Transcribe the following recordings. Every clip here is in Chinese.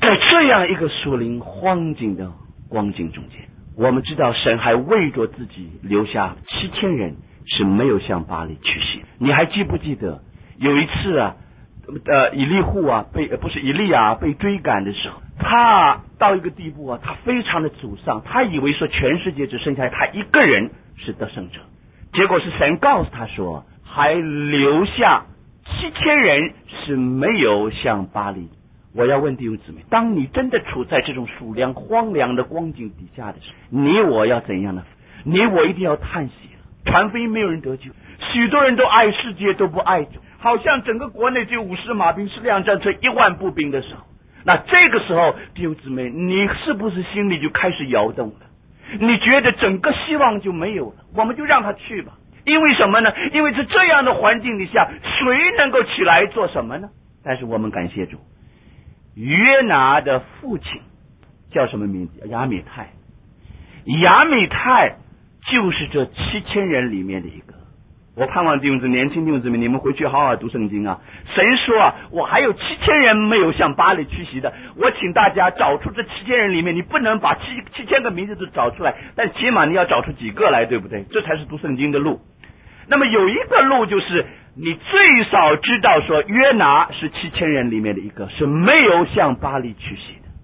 在这样一个属灵荒景的光景中间，我们知道神还为着自己留下7000人是没有向巴黎屈膝。你还记不记得有一次啊，以利亚被追赶的时候，他到一个地步啊，他非常的沮丧，他以为说全世界只剩下他一个人是得胜者，结果是神告诉他说，还留下7000人是没有向巴黎。我要问弟兄姊妹，当你真的处在这种属灵荒凉的光景底下的时候，你我要怎样呢？你我一定要叹息了，传福音没有人得救，许多人都爱世界都不爱主，好像整个国内只有50马兵、10辆战车、1万步兵的时候，那这个时候弟兄姊妹，你是不是心里就开始摇动了？你觉得整个希望就没有了，我们就让他去吧。因为什么呢？因为在这样的环境底下，谁能够起来做什么呢？但是我们感谢主，约拿的父亲叫什么名字？亚米太。亚米太就是这7000人里面的一个。我盼望弟兄姊妹，年轻弟兄姊妹，你们回去好好读圣经啊。神说啊，我还有7000人没有向巴黎屈膝的。我请大家找出这7000人里面，你不能把7000个名字都找出来，但起码你要找出几个来，对不对？这才是读圣经的路。那么有一个路，就是你最少知道说约拿是7000人里面的一个，是没有向巴黎屈膝的。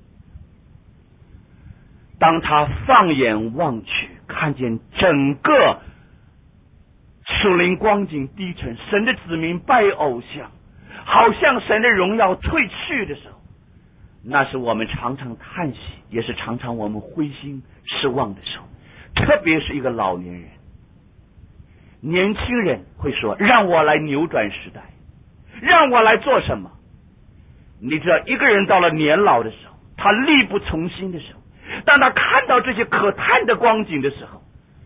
当他放眼望去，看见整个属灵光景低沉，神的子民拜偶像，好像神的荣耀退去的时候，那是我们常常叹息，也是常常我们灰心失望的时候。特别是一个老年人，年轻人会说，让我来扭转时代，让我来做什么？你知道，一个人到了年老的时候，他力不从心的时候，当他看到这些可叹的光景的时候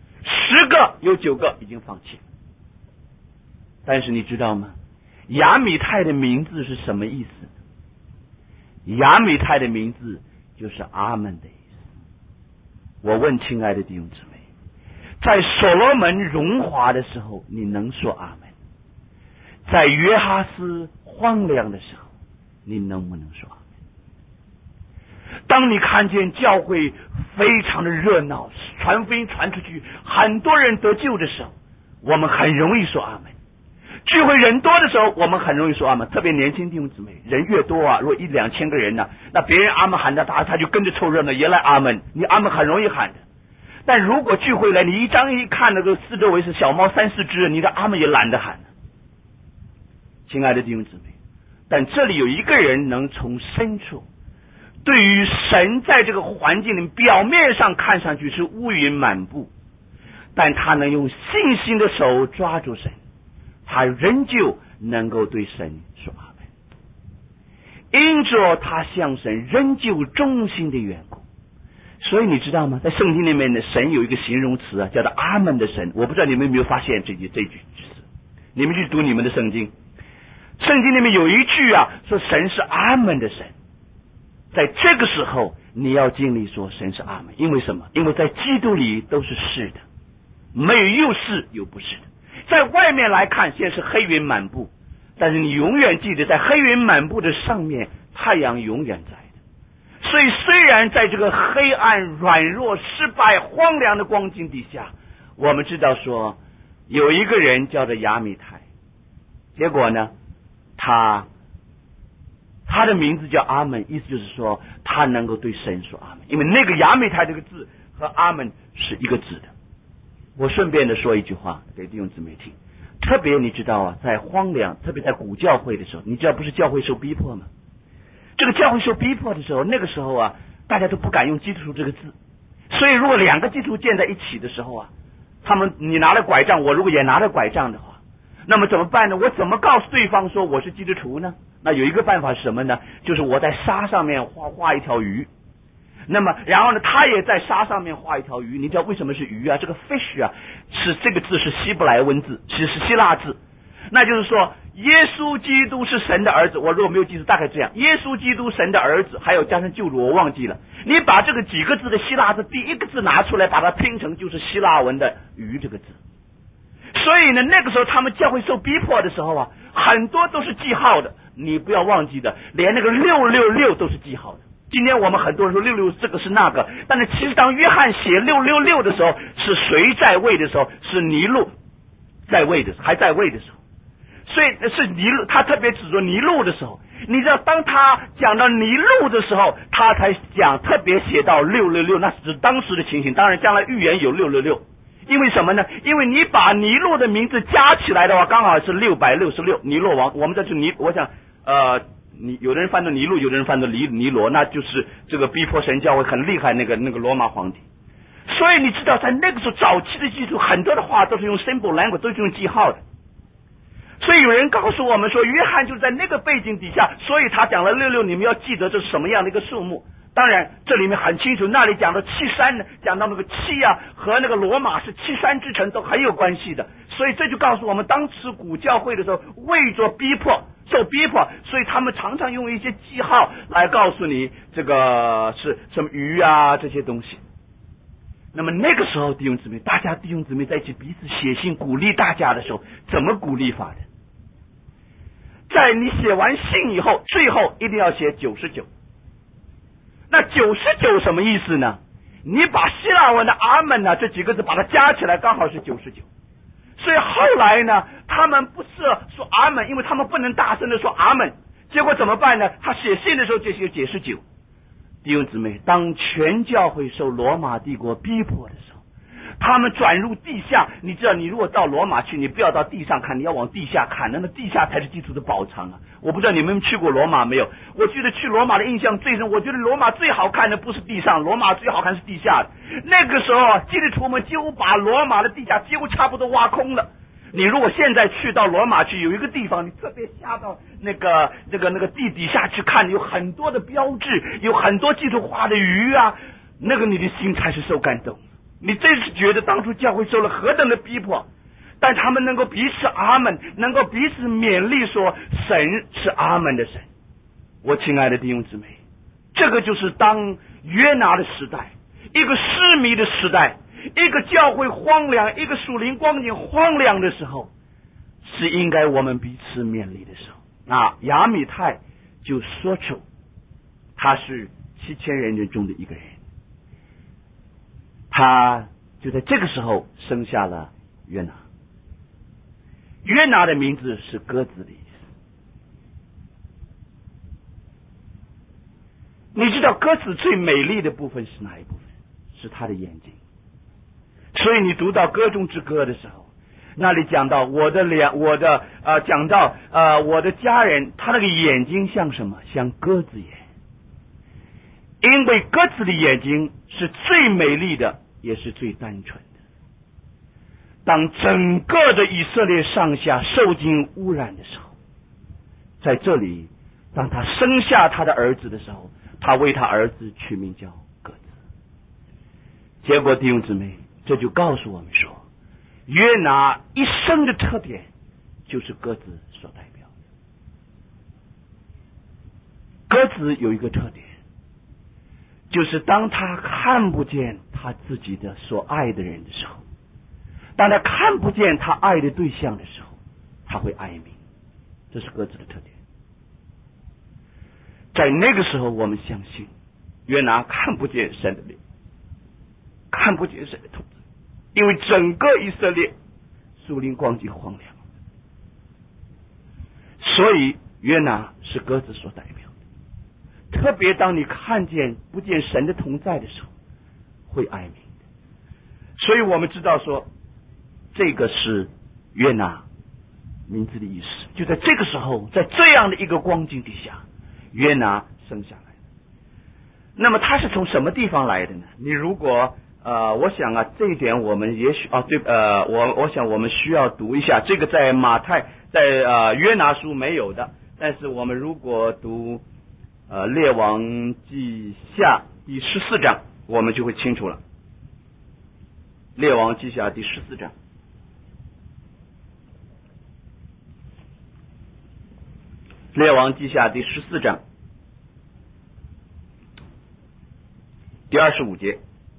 ，10个有9个已经放弃了。但是你知道吗？亚米太的名字是什么意思？亚米太的名字就是阿门的意思。我问亲爱的弟兄姊妹，在所罗门荣华的时候，你能说阿门？在约哈斯荒凉的时候，你能不能说阿门？当你看见教会非常的热闹，传福音传出去，很多人得救的时候，我们很容易说阿门。聚会人多的时候，我们很容易说阿门。特别年轻弟兄姊妹，人越多啊，如果1-2千个人呢，那别人阿门喊的大，他就跟着凑热闹也来阿门，你阿门很容易喊的。但如果聚会来，你一张一看，那个四周围是小猫3-4只，你的阿门也懒得喊。亲爱的弟兄姊妹，但这里有一个人能从深处，对于神在这个环境里表面上看上去是乌云满布，但他能用信心的手抓住神，他仍旧能够对神说阿门。因着他向神仍旧忠心的缘故，所以你知道吗？在圣经里面的神有一个形容词啊，叫做阿门的神。我不知道你们有没有发现这句词？你们去读你们的圣经，圣经里面有一句啊，说神是阿门的神。在这个时候你要经历说神是阿门，因为什么？因为在基督里都是是的，没有又是又不是的。在外面来看，现在是黑云满布，但是你永远记得，在黑云满布的上面，太阳永远在的。所以虽然在这个黑暗、软弱、失败、荒凉的光景底下，我们知道说有一个人叫做亚米太，结果呢，他的名字叫阿门，意思就是说他能够对神说阿门，因为那个亚米太这个字和阿门是一个字的。我顺便的说一句话给弟兄姊妹听，特别你知道啊，在荒凉，特别在古教会的时候，你知道不是教会受逼迫吗？这个教会受逼迫的时候，那个时候啊，大家都不敢用基督徒这个字，所以如果2个基督徒建在一起的时候啊，你拿了拐杖，我如果也拿了拐杖的话，那么怎么办呢？我怎么告诉对方说我是基督徒呢？那有一个办法是什么呢？就是我在沙上面画一条鱼，那么然后呢，他也在沙上面画一条鱼。你知道为什么是鱼啊？这个 fish 啊，是这个字是希伯来文字，是希腊字，那就是说耶稣基督是神的儿子。我如果没有记错，大概这样，耶稣基督神的儿子，还有加上救主，我忘记了。你把这个几个字的希腊字第一个字拿出来，把它拼成就是希腊文的鱼这个字。所以呢，那个时候他们教会受逼迫的时候啊，很多都是记号的，你不要忘记的，连那个666都是记号的。 今天我们很多人说666这个是那个，但是其实当约翰写666的时候，是谁在位的时候？是尼禄在位的，还在位的时候。所以是尼禄，他特别指着尼禄的时候，你知道，当他讲到尼禄的时候，他才讲特别写到666，那是当时的情形。当然，将来预言有666，因为什么呢？因为你把尼禄的名字加起来的话，刚好是666。尼禄王，我们这是我想你有的人翻作尼禄，有的人翻作尼罗，那就是这个逼迫神教会很厉害那个罗马皇帝。所以你知道，在那个时候早期的记述，很多的话都是用 symbol language， 都是用记号的。所以有人告诉我们说，约翰就在那个背景底下，所以他讲了66，你们要记得这是什么样的一个数目。当然这里面很清楚，那里讲的73呢，讲到那个7啊，和那个罗马是73之城都很有关系的。所以这就告诉我们，当时古教会的时候，为着受逼迫，所以他们常常用一些记号来告诉你这个是什么鱼啊这些东西。那么那个时候弟兄姊妹，大家弟兄姊妹在一起彼此写信鼓励大家的时候，怎么鼓励法的？在你写完信以后，最后一定要写99。那99什么意思呢？你把希腊文的阿门呢这几个字把它加起来，刚好是99。所以后来呢，他们不是说阿门，因为他们不能大声的说阿门，结果怎么办呢？他写信的时候就写99。弟兄姊妹，当全教会受罗马帝国逼迫的时候，他们转入地下。你知道，你如果到罗马去，你不要到地上看，你要往地下看，那么地下才是基督的宝藏啊！我不知道你们去过罗马没有？我记得去罗马的印象最深，我觉得罗马最好看的不是地上，罗马最好看是地下的。那个时候啊，基督徒们几乎把罗马的地下几乎差不多挖空了。你如果现在去到罗马去，有一个地方，你特别下到那个地底下去看，有很多的标志，有很多基督画的鱼啊，那个你的心才是受感动。你真是觉得当初教会受了何等的逼迫，但他们能够彼此阿门，能够彼此勉励说神是阿门的神。我亲爱的弟兄姊妹，这个就是当约拿的时代，一个失迷的时代，一个教会荒凉，一个属灵光景荒凉的时候，是应该我们彼此勉励的时候。那亚米太就说出他是7000人中的一个人，他就在这个时候生下了约拿。约拿的名字是鸽子的意思。你知道鸽子最美丽的部分是哪一部分？是它的眼睛。所以你读到歌中之歌的时候，那里讲到我的家人，他那个眼睛像什么？像鸽子眼。因为鸽子的眼睛是最美丽的，也是最单纯的。当整个的以色列上下受尽污染的时候，在这里，当他生下他的儿子的时候，他为他儿子取名叫鸽子。结果弟兄姊妹，这就告诉我们说，约拿一生的特点就是鸽子所代表的。鸽子有一个特点，就是当他看不见他自己的所爱的人的时候，当他看不见他爱的对象的时候，他会哀鸣。这是鸽子的特点。在那个时候，我们相信约拿看不见神的脸，看不见神的同在，因为整个以色列属灵光景荒凉，所以约拿是鸽子所代表的。特别当你看见不见神的同在的时候，会哀鸣的。所以我们知道说，这个是约拿名字的意思。就在这个时候，在这样的一个光景底下，约拿生下来。那么他是从什么地方来的呢？你如果我想啊，这一点我们也许我想我们需要读一下，这个在马太在约拿书没有的，但是我们如果读列王记下第14章，我们就会清楚了。列王记下第14章，列王记下第14章第25节。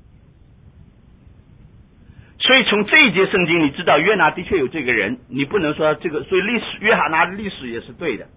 所以从这一节圣经你知道约拿的确有这个人，你不能说这个，所以约拿的历史也是对的。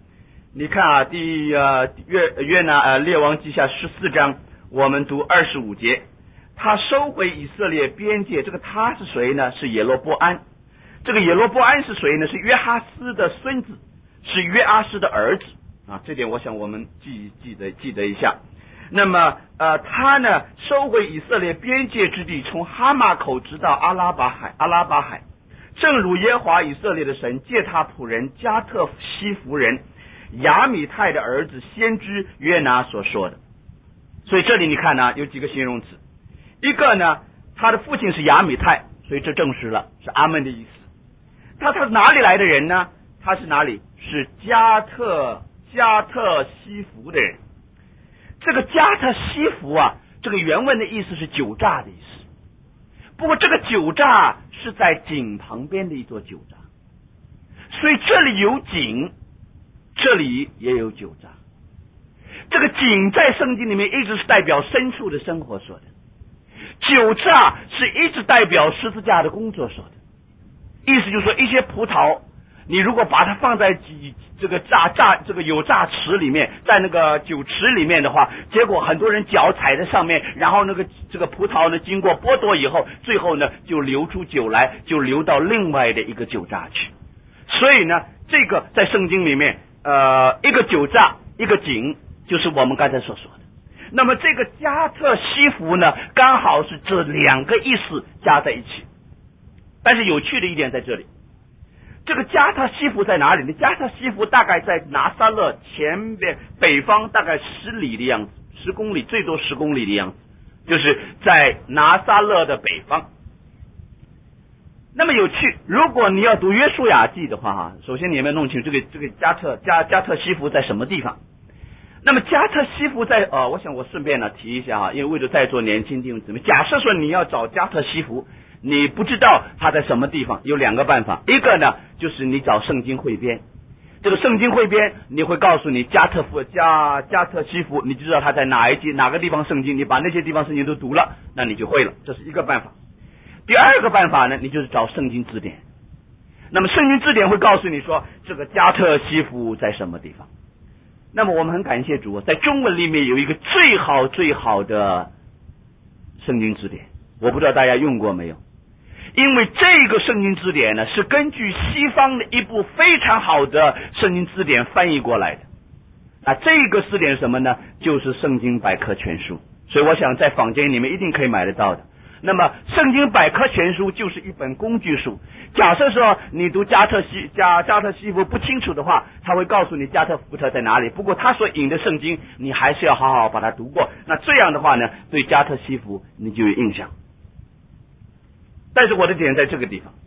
你看啊，约拿列王记下14章，我们读25节，他收回以色列边界，这个他是谁呢？是耶罗波安。这个耶罗波安是谁呢？是约哈斯的孙子，是约阿施的儿子啊。这点我想我们记得一下。那么他呢收回以色列边界之地，从哈马口直到阿拉巴海，正如耶和华以色列的神借他仆人加特西弗人亚米泰的儿子先知约拿所说的。所以这里你看呢，有几个形容词，一个呢，他的父亲是亚米泰，所以这证实了是阿门的意思。他是哪里来的人呢？他是哪里？是加特西弗的人。这个加特西弗啊，这个原文的意思是酒榨的意思。不过这个酒榨是在井旁边的一座酒榨，所以这里有井，这里也有酒榨。这个井在圣经里面一直是代表牲畜的生活说的，酒榨是一直代表十字架的工作说的。意思就是说，一些葡萄你如果把它放在这个有榨池里面，在那个酒池里面的话，结果很多人脚踩在上面，然后这个葡萄呢经过剥夺以后，最后呢就流出酒来，就流到另外的一个酒榨去。所以呢，这个在圣经里面一个酒榨一个井，就是我们刚才所说的。那么这个加特西弗呢，刚好是这两个意思加在一起。但是有趣的一点在这里，这个加特西弗在哪里呢？加特西弗大概在拿撒勒前边北方大概10里的样子，10公里，最多10公里的样子，就是在拿撒勒的北方。那么有趣，如果你要读约书亚记的话，首先你们弄清这个加特西弗在什么地方。那么加特西弗在我想我顺便呢提一下因为为了在座年轻弟兄姊妹，假设说你要找加特西弗，你不知道他在什么地方，有2个办法。一个呢，就是你找圣经汇编，这个圣经汇编你会告诉你加特西弗，你就知道他在哪个地方圣经，你把那些地方圣经都读了，那你就会了，这是一个办法。第二个办法呢，你就是找圣经字典。那么圣经字典会告诉你说这个加特西弗在什么地方。那么我们很感谢主，在中文里面有一个最好的圣经字典，我不知道大家用过没有。因为这个圣经字典呢，是根据西方的一部非常好的圣经字典翻译过来的。那这个字典是什么呢？就是圣经百科全书。所以我想在坊间你们一定可以买得到的。那么圣经百科全书就是一本工具书。假设说你读加特西弗不清楚的话，他会告诉你加特福特在哪里，不过他所引的圣经你还是要好好把它读过，那这样的话呢，对加特西弗你就有印象。但是我的点在这个地方，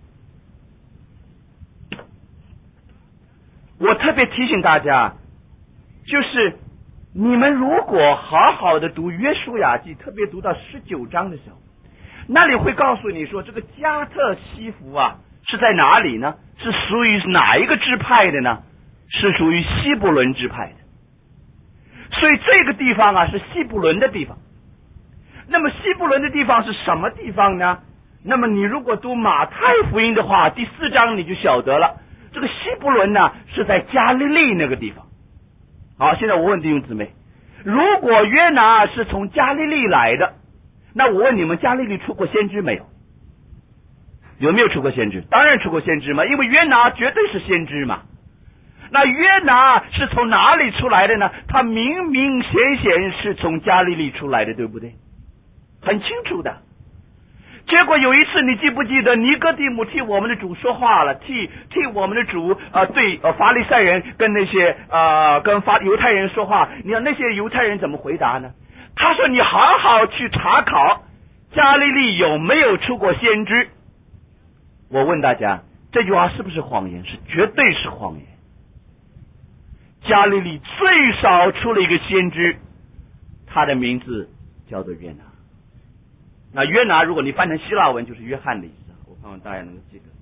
我特别提醒大家，就是你们如果好好的读约书亚记，特别读到19章的时候，那里会告诉你说这个加特西弗是在哪里呢？是属于哪一个支派的呢？是属于西布伦支派的。所以这个地方是西布伦的地方。那么西布伦的地方是什么地方呢？那么你如果读马太福音的话，第4章你就晓得了，这个西布伦呢是在加利利那个地方。好，现在我问弟兄姊妹，如果约拿是从加利利来的，那我问你们，加利利出过先知没有？有没有出过先知？当然出过先知嘛，因为约拿绝对是先知嘛。那约拿是从哪里出来的呢？他明明显显是从加利利出来的，对不对？很清楚的。结果有一次，你记不记得尼哥底母替我们的主说话了？替我们的主对法利赛人跟那些跟犹太人说话。你看那些犹太人怎么回答呢？他说：“你好好去查考加利利有没有出过先知。”我问大家，这句话是不是谎言？是绝对是谎言。加利利最少出了一个先知，他的名字叫做约拿。那约拿如果你翻成希腊文就是约翰的意思，我盼望大家能够记得。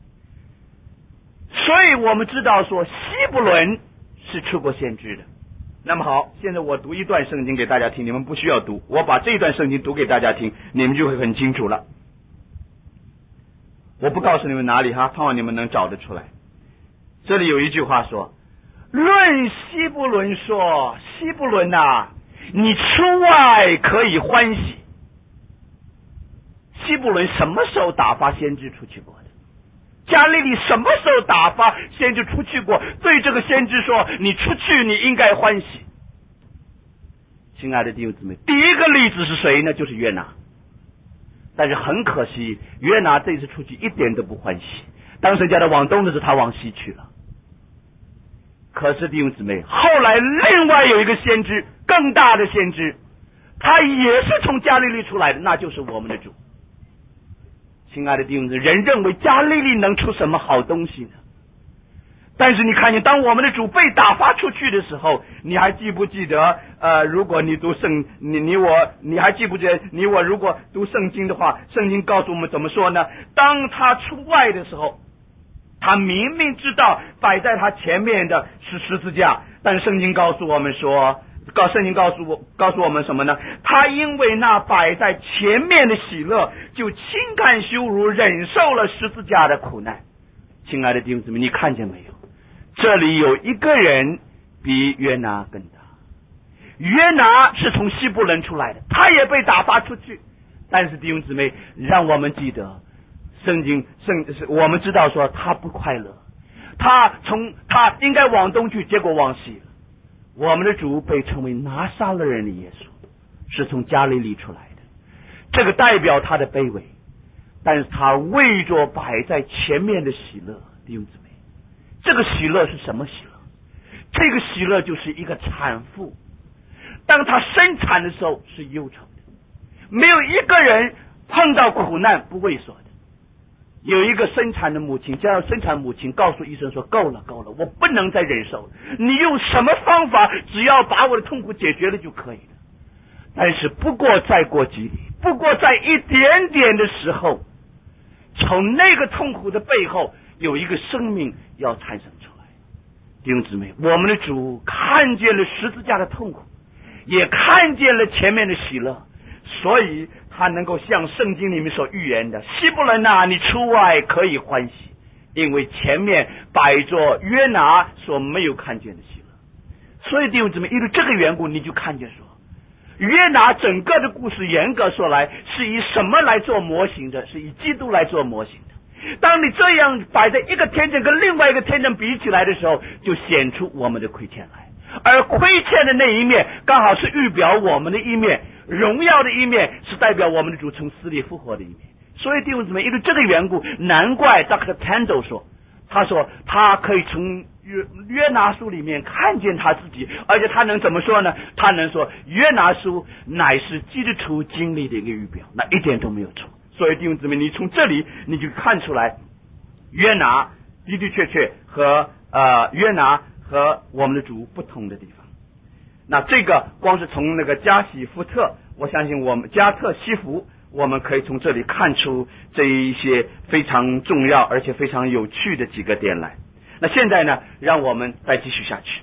所以我们知道说希伯伦是出过先知的。那么好，现在我读一段圣经给大家听，你们不需要读，我把这一段圣经读给大家听，你们就会很清楚了。我不告诉你们哪里盼望你们能找得出来。这里有一句话说， 论希伯伦说，希伯伦啊，你出外可以欢喜。希伯伦什么时候打发先知出去过的？加利利什么时候打发先知出去过？对这个先知说，你出去你应该欢喜。亲爱的弟兄姊妹，第一个例子是谁呢？就是约拿。但是很可惜，约拿这次出去一点都不欢喜。当时叫他往东的时候，他往西去了。可是弟兄姊妹，后来另外有一个先知，更大的先知，他也是从加利利出来的，那就是我们的主。亲爱的弟兄姊妹，人认为加利利能出什么好东西呢？但是你看见，当我们的主被打发出去的时候，你还记不记得？如果你读你还记不记得？你我如果读圣经的话，圣经告诉我们怎么说呢？当他出外的时候，他明明知道摆在他前面的是十字架，但圣经告诉我们说，圣经告诉我们什么呢？他因为那摆在前面的喜乐，就轻看羞辱，忍受了十字架的苦难。亲爱的弟兄姊妹，你看见没有？这里有一个人比约拿更大。约拿是从希伯伦出来的，他也被打发出去。但是弟兄姊妹，让我们记得，我们知道说他不快乐，他应该往东去，结果往西了。我们的主被称为拿撒勒人的耶稣，是从加利利出来的，这个代表他的卑微，但是他为着摆在前面的喜乐。弟兄姊妹，这个喜乐是什么喜乐？这个喜乐就是一个产妇，当她生产的时候是忧愁的，没有一个人碰到苦难不畏缩的。有一个生产的母亲，加上生产母亲告诉医生说，够了，我不能再忍受了，你用什么方法，只要把我的痛苦解决了就可以了。但是不过再过几里，不过在一点点的时候，从那个痛苦的背后有一个生命要产生出来。弟兄姊妹，我们的主看见了十字架的痛苦，也看见了前面的喜乐，所以他能够像圣经里面所预言的，希伯伦啊，你出外可以欢喜，因为前面摆着约拿所没有看见的喜乐。所以弟兄姊妹，因为这个缘故，你就看见说，约拿整个的故事严格说来是以什么来做模型的？是以基督来做模型的。当你这样摆在一个天真跟另外一个天真比起来的时候，就显出我们的亏欠来。而亏欠的那一面刚好是预表我们的一面，荣耀的一面是代表我们的主从死里复活的一面。所以弟兄姊妹，因为这个缘故，难怪 Dr. Tando 说，他说他可以从约拿书里面看见他自己，而且他能怎么说呢？他能说约拿书乃是基督徒经历的一个预表，那一点都没有错。所以弟兄姊妹，你从这里你就看出来，约拿的的确确和约拿和我们的主不同的地方。那这个光是从那个加喜福特，我相信我们加特西弗，我们可以从这里看出这一些非常重要而且非常有趣的几个点来。那现在呢，让我们再继续下去。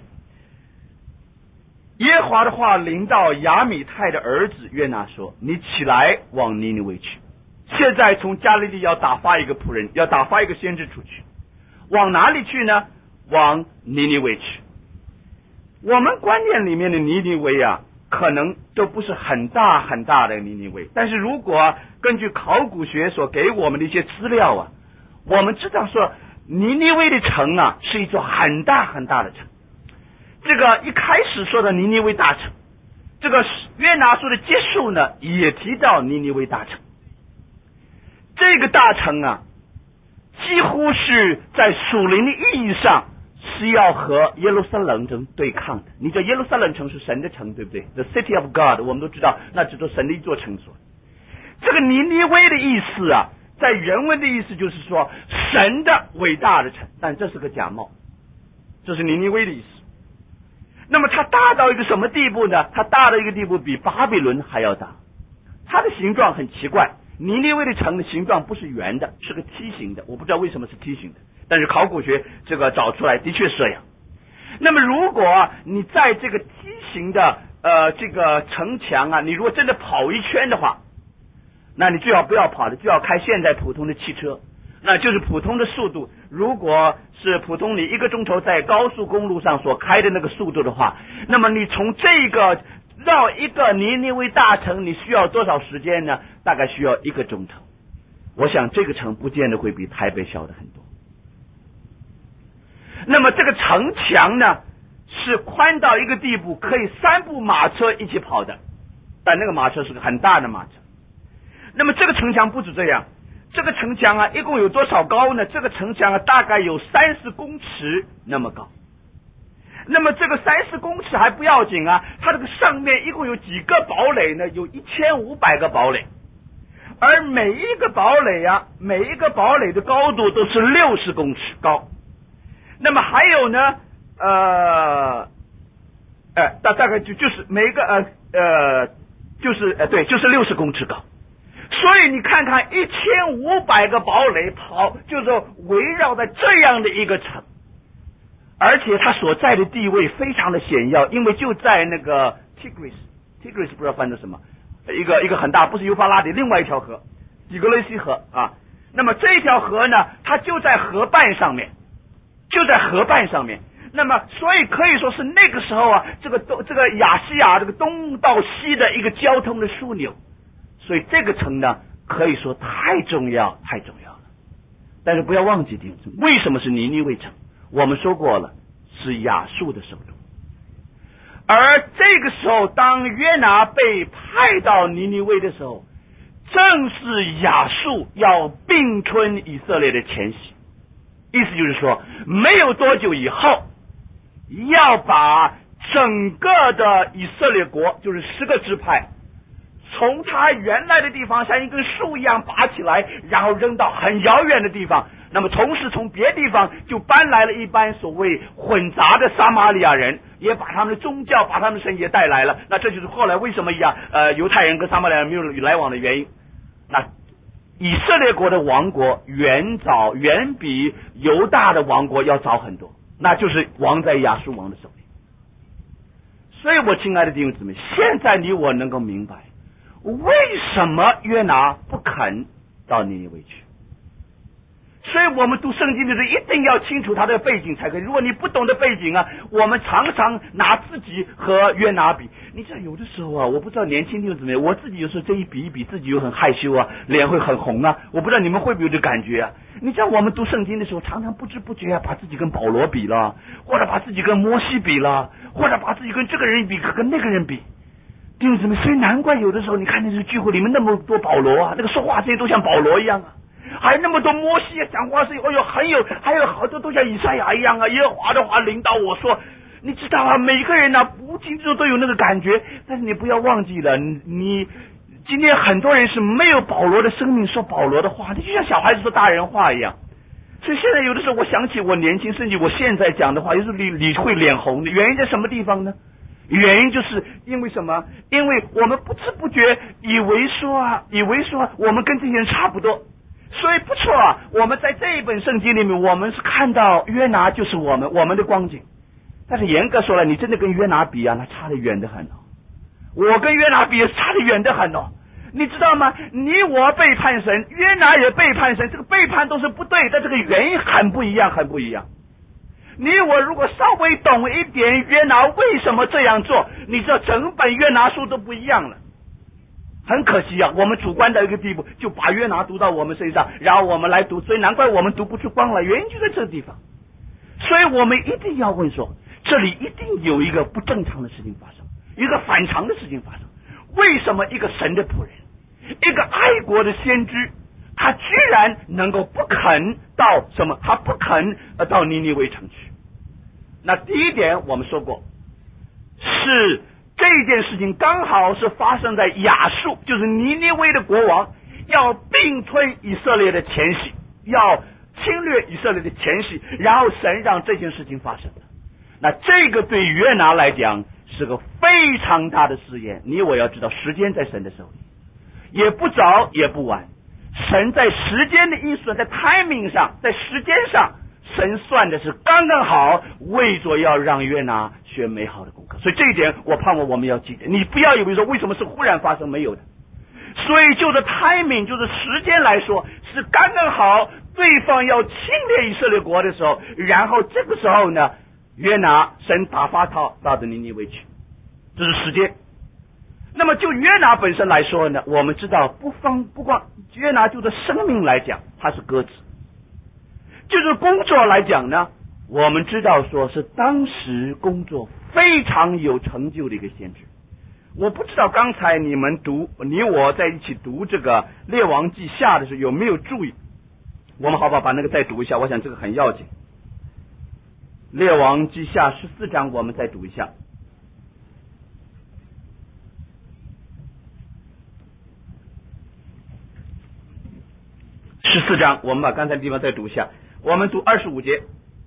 耶和华的话临到亚米太的儿子约拿说，你起来往尼尼微去。现在从加利利要打发一个仆人，要打发一个先知出去，往哪里去呢？往尼尼微去。我们观念里面的尼尼微啊，可能都不是很大很大的尼尼微，但是如果根据考古学所给我们的一些资料啊，我们知道说尼尼微的城啊是一座很大很大的城。这个一开始说的尼尼微大城，这个约拿书的结束呢也提到尼尼微大城。这个大城啊，几乎是在属灵的意义上是要和耶路撒冷城对抗的。你知道耶路撒冷城是神的城，对不对？ The City of God， 我们都知道，那只做神的一座城所。这个尼尼微的意思啊，在原文的意思就是说神的伟大的城，但这是个假冒，这是尼尼微的意思。那么它大到一个什么地步呢？它大到一个地步比巴比伦还要大。它的形状很奇怪，尼尼微的城的形状不是圆的，是个梯形的，我不知道为什么是梯形的，但是考古学这个找出来的确是这样。那么如果你在这个梯形的这个城墙啊，你如果真的跑一圈的话，那你最好不要跑的，就要开现在普通的汽车。 那就是普通的速度。如果是普通你1个钟头在高速公路上所开的那个速度的话，那么你从这个绕一个尼尼微大城，你需要多少时间呢？大概需要1个钟头。我想这个城不见得会比台北小的很多。那么这个城墙呢，是宽到一个地步，可以3部马车一起跑的，但那个马车是个很大的马车。那么这个城墙不止这样，这个城墙啊，一共有多少高呢？这个城墙啊，大概有30公尺那么高。那么这个30公尺还不要紧啊，它这个上面一共有几个堡垒呢？有1500个堡垒，而每一个堡垒的高度都是60公尺高。那么还有呢，大概就是每个就是60公尺高。所以你看看1500个堡垒就是围绕在这样的一个城，而且它所在的地位非常的显要，因为就在那个 Tigris 不知道翻的什么，一个很大，不是幼发拉底，另外一条河，底格雷西河啊。那么这条河呢，它就在河畔上面。那么所以可以说是那个时候啊，这个亚细亚这个东到西的一个交通的枢纽。所以这个城呢，可以说太重要了。但是不要忘记听，为什么是尼尼微城？我们说过了，是亚述的首都。而这个时候，当约拿被派到尼尼微的时候，正是亚述要并吞以色列的前夕。意思就是说，没有多久以后，要把整个的以色列国，就是10个支派，从他原来的地方像一根树一样拔起来，然后扔到很遥远的地方。那么同时从别地方就搬来了一班所谓混杂的撒玛利亚人，也把他们的宗教把他们的神也带来了。那这就是后来为什么犹太人跟撒玛利亚人没有来往的原因。那以色列国的王国远比犹大的王国要早很多，那就是王在亚述王的手里。所以我亲爱的弟兄姊妹，现在你我能够明白为什么约拿不肯到尼尼微去。所以我们读圣经的时候一定要清楚他的背景才可以。如果你不懂得背景啊，我们常常拿自己和约拿比。你知道有的时候啊，我不知道年轻弟兄姊妹，我自己有时候这一比一比，自己又很害羞啊，脸会很红啊。我不知道你们会不会有这感觉啊？你知道我们读圣经的时候，常常不知不觉啊，把自己跟保罗比了，或者把自己跟摩西比了，或者把自己跟这个人比，跟那个人比。弟兄姊妹，所以难怪有的时候你看那个聚会里面那么多保罗啊，那个说话声音都像保罗一样啊。还有那么多摩西讲话是还有好多都像以赛亚一样啊，耶和华的话领导我说。你知道啊，每个人呢无形中都有那个感觉，但是你不要忘记了，你今天很多人是没有保罗的生命说保罗的话，你就像小孩子说大人话一样。所以现在有的时候我想起我年轻，甚至我现在讲的话，有时候你会脸红的，原因在什么地方呢？原因就是因为什么？因为我们不知不觉以为说我们跟这些人差不多。所以不错啊，我们在这一本圣经里面，我们是看到约拿就是我们的光景。但是严格说来，你真的跟约拿比啊，那差得远得很哦。我跟约拿比也差得远得很哦。你知道吗？你我背叛神，约拿也背叛神，这个背叛都是不对，但这个原因很不一样。你我如果稍微懂一点约拿为什么这样做，你知道整本约拿书都不一样了。很可惜啊，我们主观到一个地步，就把约拿读到我们身上，然后我们来读，所以难怪我们读不出光来，原因就在这个地方。所以我们一定要问说，这里一定有一个不正常的事情发生，一个反常的事情发生。为什么一个神的仆人，一个爱国的先知，他居然能够不肯到什么？他不肯到尼尼微城去。那第一点我们说过，是这件事情刚好是发生在亚述，就是尼尼微的国王要并吞以色列的前夕，要侵略以色列的前夕，然后神让这件事情发生了。那这个对约拿来讲是个非常大的试验。你我要知道，时间在神的手里，也不早也不晚。神在时间的因素，在 timing 上，在时间上，神算的是刚刚好，为着要让约拿学美好的功课。所以这一点我盼望我们要记得，你不要以为说为什么是忽然发生，没有的。所以就是 timing， 就是时间来说是刚刚好， 对方要侵略以色列国的时候，然后这个时候呢，约拿神打发他到的尼尼微去，这是时间。那么就约拿本身来说呢，我们知道不光约拿就的生命来讲，他是鸽子；就是工作来讲呢，我们知道说是当时工作非常有成就的一个先知。我不知道刚才你我在一起读这个列王记下的时候有没有注意，我们好不好把那个再读一下，我想这个很要紧。列王记下14章我们再读一下。14章我们把刚才的地方再读一下，我们读25节。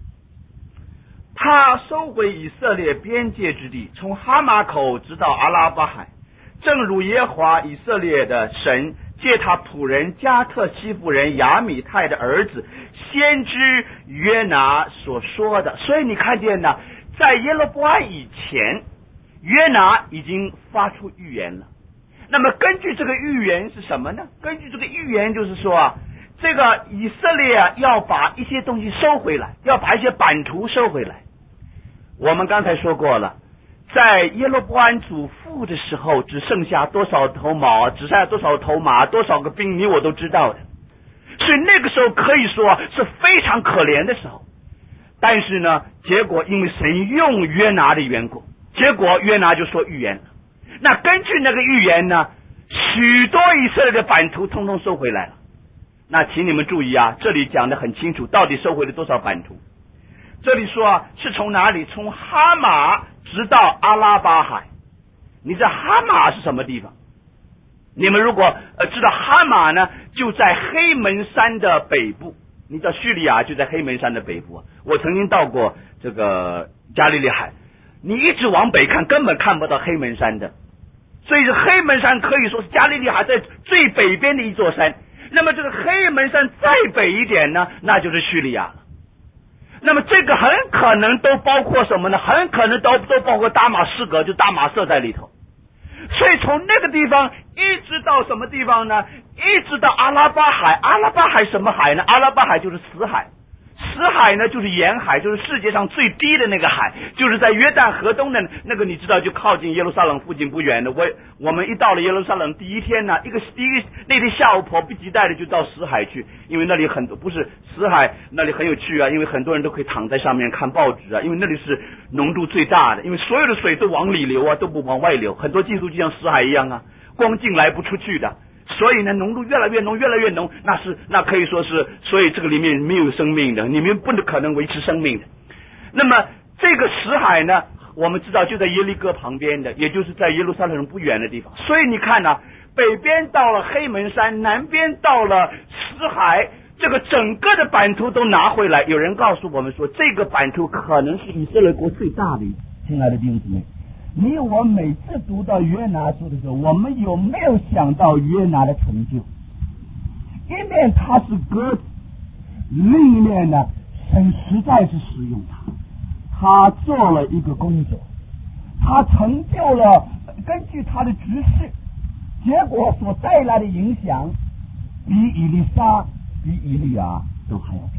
他收回以色列边界之地，从哈马口直到阿拉巴海，正如耶和华以色列的神借他仆人加特西弗人亚米泰的儿子先知约拿所说的。所以你看见呢，在耶罗波安以前，约拿已经发出预言了。那么根据这个预言是什么呢？根据这个预言就是说这个以色列要把一些东西收回来，要把一些版图收回来。我们刚才说过了，在耶罗波安祖父的时候，只剩下多少头马，只剩下多少头马，多少个兵，你我都知道的。所以那个时候可以说是非常可怜的时候。但是呢，结果因为神用约拿的缘故，结果约拿就说预言了。那根据那个预言呢，许多以色列的版图通通收回来了。那请你们注意这里讲得很清楚，到底收回了多少版图。这里说是从哪里？从哈马直到阿拉巴海。你知道哈马是什么地方？你们如果知道哈马呢，就在黑门山的北部。你知道叙利亚就在黑门山的北部。我曾经到过这个加利利海，你一直往北看根本看不到黑门山的。所以黑门山可以说是加利利海在最北边的一座山。那么这个黑门山再北一点呢，那就是叙利亚了。那么这个很可能都包括什么呢？很可能都包括大马士革，就大马色在里头。所以从那个地方一直到什么地方呢？一直到阿拉巴海。阿拉巴海什么海呢？阿拉巴海就是死海。死海呢就是盐海，就是世界上最低的那个海，就是在约旦河东的那个，你知道就靠近耶路撒冷附近不远的。我们一到了耶路撒冷第一天呢，那天下午迫不及待的就到死海去，因为那里很多不是死海那里很有趣因为很多人都可以躺在上面看报纸因为那里是浓度最大的，因为所有的水都往里流都不往外流，很多技术就像死海一样光进来不出去的。所以呢，浓度越来越浓，越来越浓，那可以说是，所以这个里面没有生命的，你们不可能维持生命的。那么这个死海呢，我们知道就在耶利哥旁边的，也就是在耶路撒冷不远的地方。所以你看北边到了黑门山，南边到了死海，这个整个的版图都拿回来。有人告诉我们说，这个版图可能是以色列国最大的。亲爱的弟兄姊妹，你我每次读到约拿书的时候，我们有没有想到约拿的成就？一面他是鸽子，另一面呢，神实在是使用他做了一个工作，他成就了根据他的执事，结果所带来的影响比以利沙比以利亚都还要大。